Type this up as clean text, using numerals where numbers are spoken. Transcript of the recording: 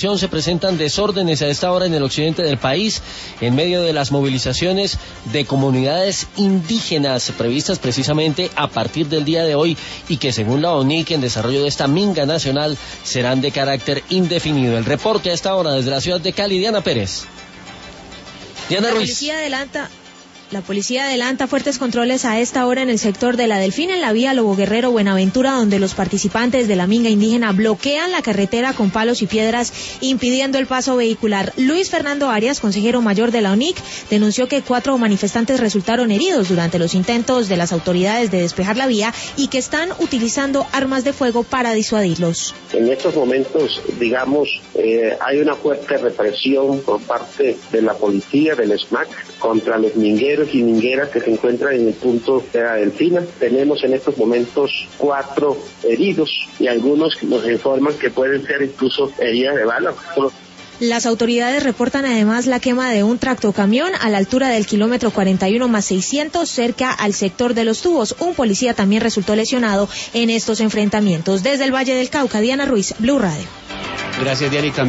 atención, se presentan desórdenes a esta hora en el occidente del país, en medio de las movilizaciones de comunidades indígenas previstas precisamente a partir del día de hoy y que según la ONIC en desarrollo de esta minga nacional serán de carácter indefinido. El reporte a esta hora desde la ciudad de Cali, Diana Pérez. Diana Ruiz. La policía adelanta fuertes controles a esta hora en el sector de La Delfín, en la vía Lobo Guerrero Buenaventura, donde los participantes de la minga indígena bloquean la carretera con palos y piedras, impidiendo el paso vehicular. Luis Fernando Arias, consejero mayor de la ONIC, denunció que 4 manifestantes resultaron heridos durante los intentos de las autoridades de despejar la vía y que están utilizando armas de fuego para disuadirlos. En estos momentos, hay una fuerte represión por parte de la policía, del SMAC, contra los mingueros y mingueras que se encuentran en el punto de La Delfina. Tenemos en estos momentos 4 heridos y algunos nos informan que pueden ser incluso heridas de bala. Las autoridades reportan además la quema de un tractocamión a la altura del kilómetro 41+600 cerca al sector de Los Tubos. Un policía también resultó lesionado en estos enfrentamientos. Desde el Valle del Cauca, Diana Ruiz, Blue Radio. Gracias, Diana.